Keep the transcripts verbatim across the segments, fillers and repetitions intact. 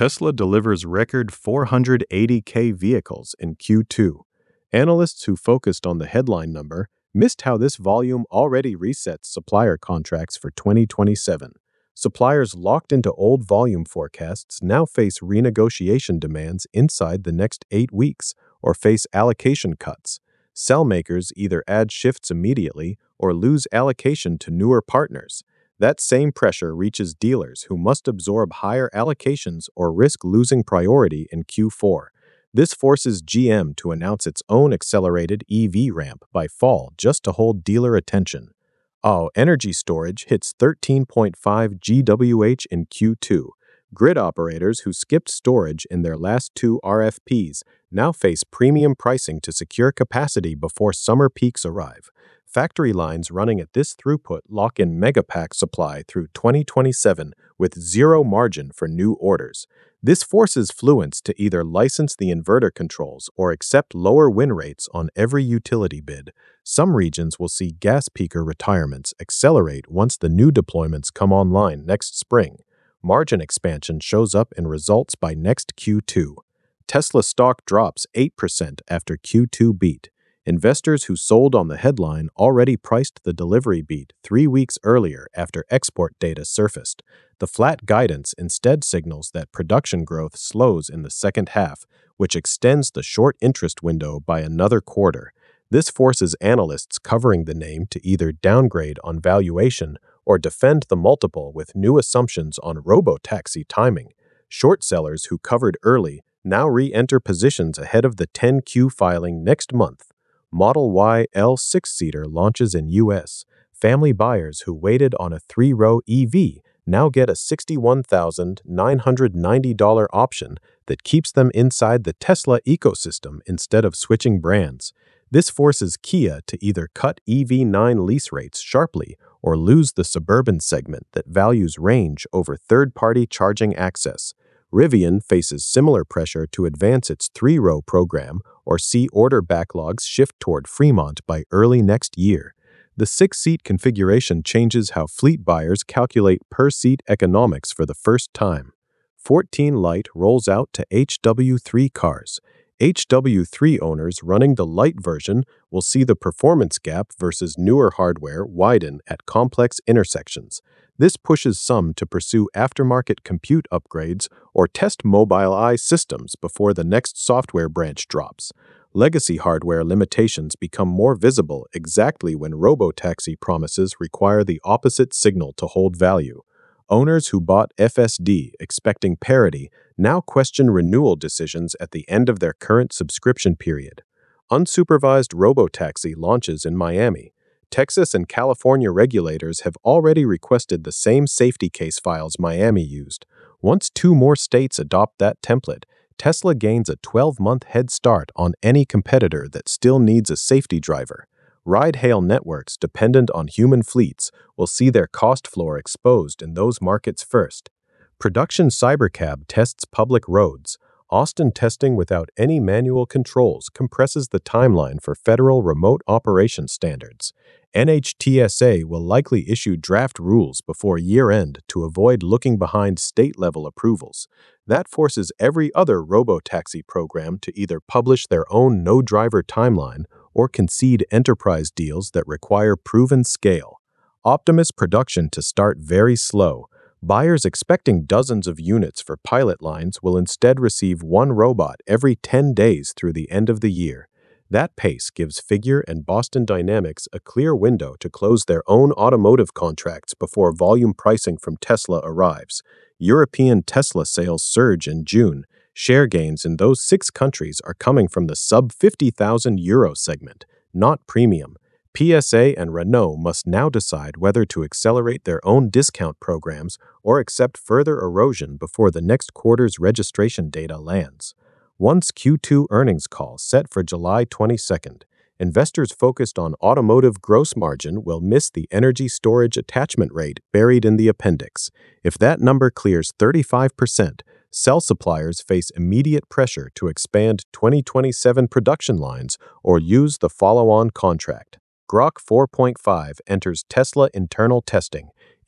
Tesla delivers record four hundred eighty thousand vehicles in Q two. Analysts who focused on the headline number missed how this volume already resets supplier contracts for twenty twenty-seven. Suppliers locked into old volume forecasts now face renegotiation demands inside the next eight weeks or face allocation cuts. Cell makers either add shifts immediately or lose allocation to newer partners. That same pressure reaches dealers who must absorb higher allocations or risk losing priority in Q four. This forces G M to announce its own accelerated E V ramp by fall just to hold dealer attention. Oh, energy storage hits thirteen point five gigawatt-hours in Q two. Grid operators who skipped storage in their last two R F Ps now face premium pricing to secure capacity before summer peaks arrive. Factory lines running at this throughput lock in megapack supply through twenty twenty-seven with zero margin for new orders. This forces Fluence to either license the inverter controls or accept lower win rates on every utility bid. Some regions will see gas peaker retirements accelerate once the new deployments come online next spring. Margin expansion shows up in results by next Q two. Tesla stock drops eight percent after Q two beat. Investors who sold on the headline already priced the delivery beat three weeks earlier after export data surfaced. The flat guidance instead signals that production growth slows in the second half, which extends the short interest window by another quarter. This forces analysts covering the name to either downgrade on valuation or defend the multiple with new assumptions on robotaxi timing. Short sellers who covered early now re-enter positions ahead of the ten Q filing next month. Model Y L six-seater launches in U S. Family buyers who waited on a three-row E V now get a sixty-one thousand nine hundred ninety dollars option that keeps them inside the Tesla ecosystem instead of switching brands. This forces Kia to either cut E V nine lease rates sharply or lose the suburban segment that values range over third-party charging access. Rivian faces similar pressure to advance its three-row program or see order backlogs shift toward Fremont by early next year. The six-seat configuration changes how fleet buyers calculate per-seat economics for the first time. fourteen Lite rolls out to H W three cars. H W three owners running the Lite version will see the performance gap versus newer hardware widen at complex intersections. This pushes some to pursue aftermarket compute upgrades or test Mobileye systems before the next software branch drops. Legacy hardware limitations become more visible exactly when robotaxi promises require the opposite signal to hold value. Owners who bought F S D expecting parity now question renewal decisions at the end of their current subscription period. Unsupervised robotaxi launches in Miami. Texas and California regulators have already requested the same safety case files Miami used. Once two more states adopt that template, Tesla gains a twelve-month head start on any competitor that still needs a safety driver. Ride-hail networks dependent on human fleets will see their cost floor exposed in those markets first. Production Cybercab tests public roads. Austin testing without any manual controls compresses the timeline for federal remote operation standards. N H T S A will likely issue draft rules before year-end to avoid looking behind state-level approvals. That forces every other robotaxi program to either publish their own no-driver timeline or concede enterprise deals that require proven scale. Optimus production to start very slow. Buyers expecting dozens of units for pilot lines will instead receive one robot every ten days through the end of the year. That pace gives Figure and Boston Dynamics a clear window to close their own automotive contracts before volume pricing from Tesla arrives. European Tesla sales surge in June. Share gains in those six countries are coming from the sub fifty thousand euro segment, not premium. P S A and Renault must now decide whether to accelerate their own discount programs or accept further erosion before the next quarter's registration data lands. Once Q two earnings call set for July twenty-second, investors focused on automotive gross margin will miss the energy storage attachment rate buried in the appendix. If that number clears thirty-five percent, cell suppliers face immediate pressure to expand twenty twenty-seven production lines or use the follow-on contract. Grok four point five enters Tesla internal testing.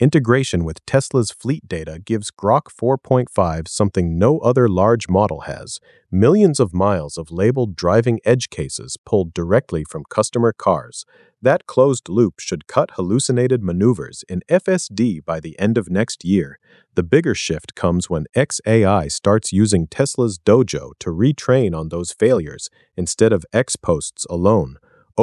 Integration with Tesla's fleet data gives Grok four point five something no other large model has: millions of miles of labeled driving edge cases pulled directly from customer cars. That closed loop should cut hallucinated maneuvers in F S D by the end of next year. The bigger shift comes when X A I starts using Tesla's Dojo to retrain on those failures instead of X posts alone.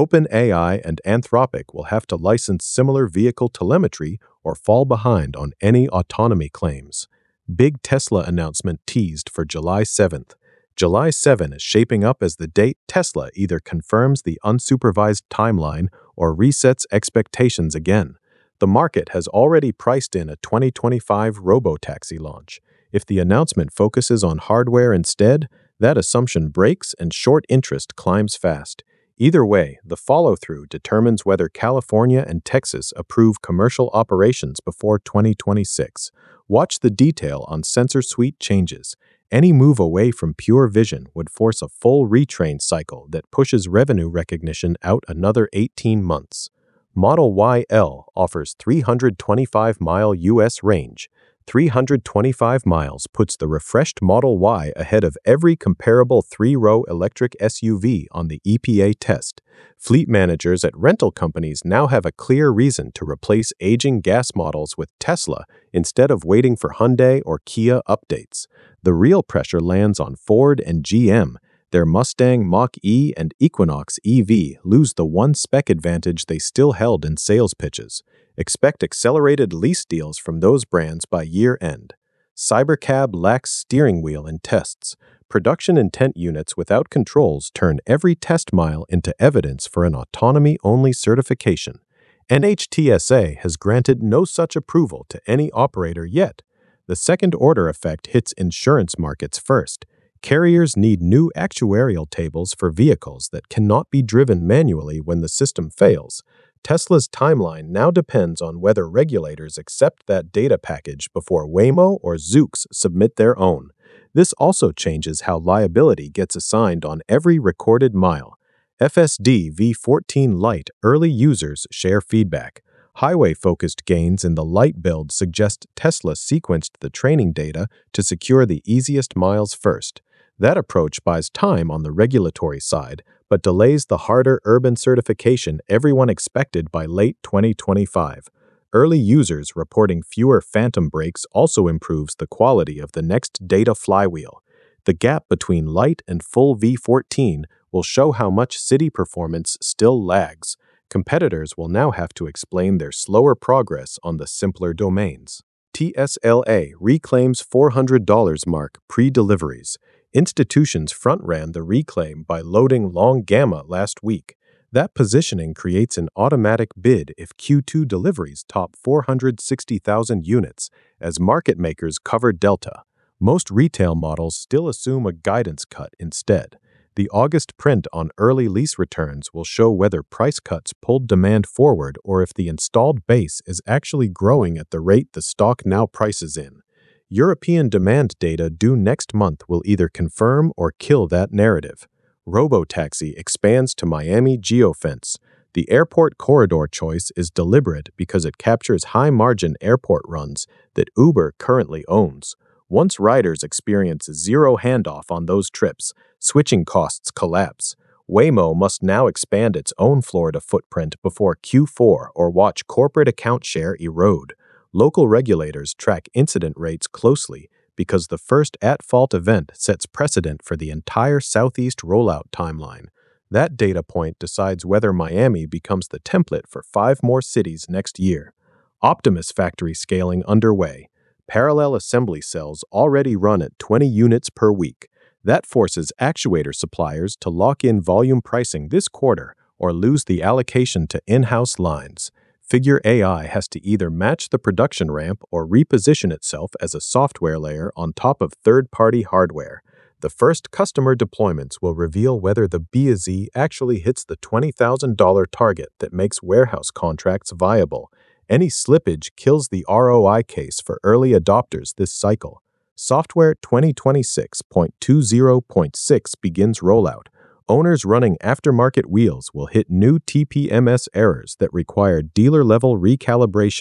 OpenAI and Anthropic will have to license similar vehicle telemetry or fall behind on any autonomy claims. Big Tesla announcement teased for July seventh. July seventh is shaping up as the date Tesla either confirms the unsupervised timeline or resets expectations again. The market has already priced in a twenty twenty-five robotaxi launch. If the announcement focuses on hardware instead, that assumption breaks and short interest climbs fast. Either way, the follow-through determines whether California and Texas approve commercial operations before twenty twenty-six. Watch the detail on sensor suite changes. Any move away from pure vision would force a full retrain cycle that pushes revenue recognition out another eighteen months. Model Y L offers three hundred twenty-five mile U S range. three hundred twenty-five miles puts the refreshed Model Y ahead of every comparable three-row electric S U V on the E P A test. Fleet managers at rental companies now have a clear reason to replace aging gas models with Tesla instead of waiting for Hyundai or Kia updates. The real pressure lands on Ford and G M. Their Mustang Mach-E and Equinox E V lose the one spec advantage they still held in sales pitches. Expect accelerated lease deals from those brands by year-end. Cybercab lacks steering wheel in tests. Production intent units without controls turn every test mile into evidence for an autonomy-only certification. N H T S A has granted no such approval to any operator yet. The second-order effect hits insurance markets first. Carriers need new actuarial tables for vehicles that cannot be driven manually when the system fails. Tesla's timeline now depends on whether regulators accept that data package before Waymo or Zoox submit their own. This also changes how liability gets assigned on every recorded mile. F S D V fourteen Lite early users share feedback. Highway-focused gains in the Lite build suggest Tesla sequenced the training data to secure the easiest miles first. That approach buys time on the regulatory side, but delays the harder urban certification everyone expected by late twenty twenty-five. Early users reporting fewer phantom brakes also improves the quality of the next data flywheel. The gap between Lite and full V fourteen will show how much city performance still lags. Competitors will now have to explain their slower progress on the simpler domains. T S L A reclaims four hundred dollars mark pre-deliveries. Institutions front-ran the reclaim by loading long gamma last week. That positioning creates an automatic bid if Q two deliveries top four hundred sixty thousand units, as market makers cover delta. Most retail models still assume a guidance cut instead. The August print on early lease returns will show whether price cuts pulled demand forward or if the installed base is actually growing at the rate the stock now prices in. European demand data due next month will either confirm or kill that narrative. Robotaxi expands to Miami geofence. The airport corridor choice is deliberate because it captures high-margin airport runs that Uber currently owns. Once riders experience zero handoff on those trips, switching costs collapse. Waymo must now expand its own Florida footprint before Q four or watch corporate account share erode. Local regulators track incident rates closely because the first at-fault event sets precedent for the entire Southeast rollout timeline. That data point decides whether Miami becomes the template for five more cities next year. Optimus factory scaling underway. Parallel assembly cells already run at twenty units per week. That forces actuator suppliers to lock in volume pricing this quarter or lose the allocation to in-house lines. Figure A I has to either match the production ramp or reposition itself as a software layer on top of third-party hardware. The first customer deployments will reveal whether the B A Z actually hits the twenty thousand dollars target that makes warehouse contracts viable. Any slippage kills the R O I case for early adopters this cycle. Software twenty twenty-six point twenty point six begins rollout. Owners running aftermarket wheels will hit new T P M S errors that require dealer-level recalibration.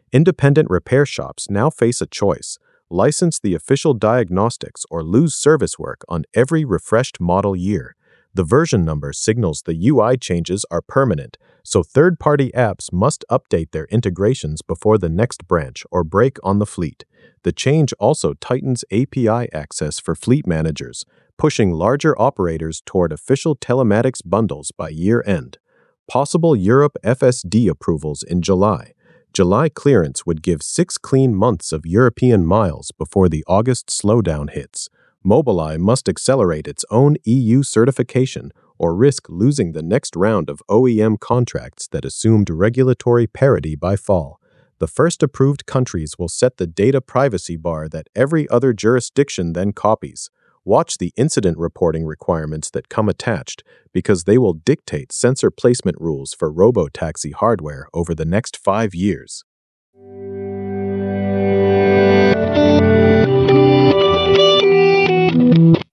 Independent repair shops now face a choice: license the official diagnostics or lose service work on every refreshed model year. The version number signals the U I changes are permanent, so third-party apps must update their integrations before the next branch or break on the fleet. The change also tightens A P I access for fleet managers, pushing larger operators toward official telematics bundles by year-end. Possible Europe F S D approvals in July. July clearance would give six clean months of European miles before the August slowdown hits. Mobileye must accelerate its own E U certification or risk losing the next round of O E M contracts that assumed regulatory parity by fall. The first approved countries will set the data privacy bar that every other jurisdiction then copies. Watch the incident reporting requirements that come attached, because they will dictate sensor placement rules for robotaxi hardware over the next five years.